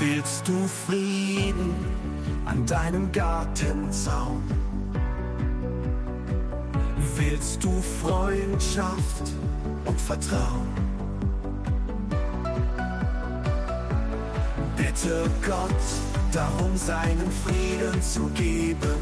Willst du Frieden an deinem Gartenzaun? Willst du Freundschaft und Vertrauen? Bitte Gott darum, seinen Frieden zu geben,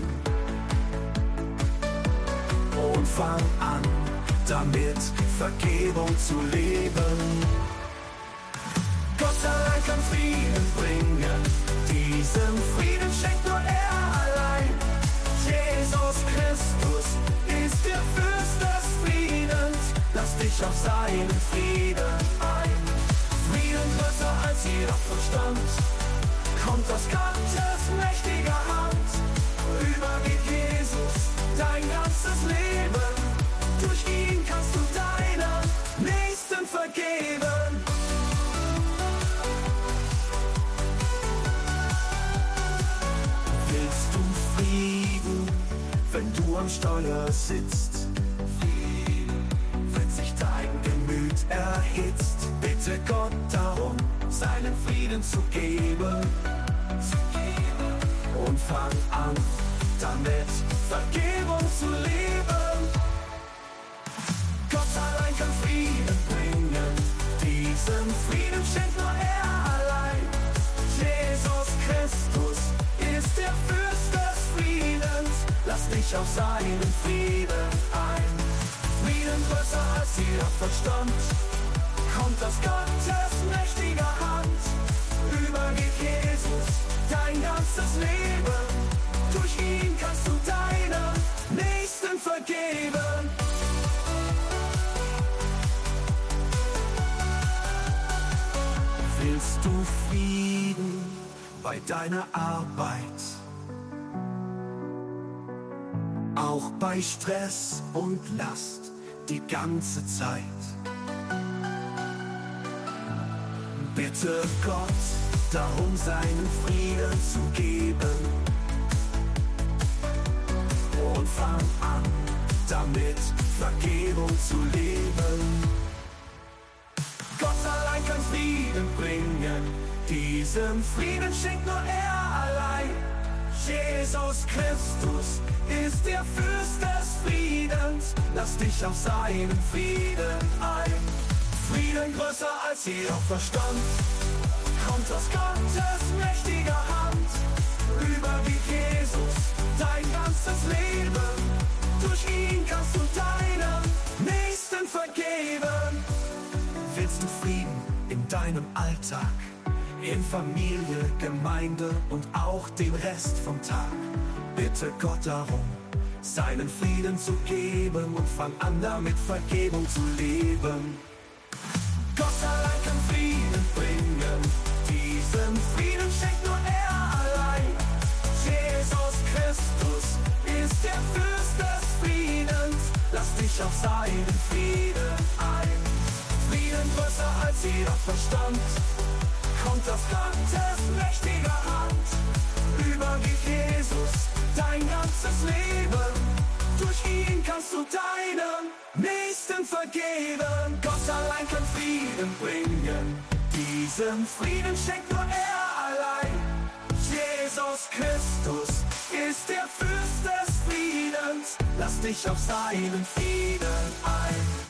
und fang an, damit Vergebung zu leben. Gott allein kann Frieden bringen, diesen Frieden schenkt nur er allein. Jesus Christus ist der Fürst des Friedens, lass dich auf seinen Frieden ein. Frieden größer als jeder Verstand, kommt aus Gottes mächtiger Hand. Übergib Jesus dein ganzes Leben, durch ihn kannst du deinen Nächsten vergeben. Willst du Frieden, wenn du am Steuer sitzt? Frieden, wenn sich dein Gemüt erhitzt? Bitte Gott darum, seinen Frieden zu geben, und fang an, damit Vergebung zu leben. Gott allein kann Frieden bringen, diesen Frieden schenkt nur er allein. Jesus Christus ist der Fürst des Friedens, lass dich auf seinen Frieden ein. Frieden größer als jeder Verstand, kommt aus Gottes mächtiger Hand. Übergib Jesus dein ganzes Leben, durch ihn kannst du deinen Nächsten vergeben. Willst du Frieden bei deiner Arbeit? Auch bei Stress und Last die ganze Zeit? Bitte Gott darum, seinen Frieden zu geben, und fang an, damit Vergebung zu leben. Gott allein kann Frieden bringen, diesen Frieden schenkt nur er allein. Jesus Christus ist der Fürst des Friedens, lass dich auf seinen Frieden ein. Frieden größer als jeder Verstand, kommt aus Gottes mächtiger Hand. Übergib Jesus dein ganzes Leben, durch ihn kannst du deinen Nächsten vergeben. Willst du Frieden in deinem Alltag, in Familie, Gemeinde und auch den Rest vom Tag? Bitte Gott darum, seinen Frieden zu geben, und fang an, damit Vergebung zu leben. Gott allein kann Frieden bringen, diesen Frieden schenkt nur er allein. Jesus Christus ist der Fürst des Friedens, lass dich auf seinen Frieden ein. Frieden größer als jeder Verstand, kommt aus Gottes mächtiger Hand. Übergib Jesus dein ganzes Leben, durch ihn kannst du deinen Nächsten vergeben. Gott allein kann Frieden bringen, diesen Frieden schenkt nur er allein. Jesus Christus ist der Fürst des Friedens, lass dich auf seinen Frieden ein.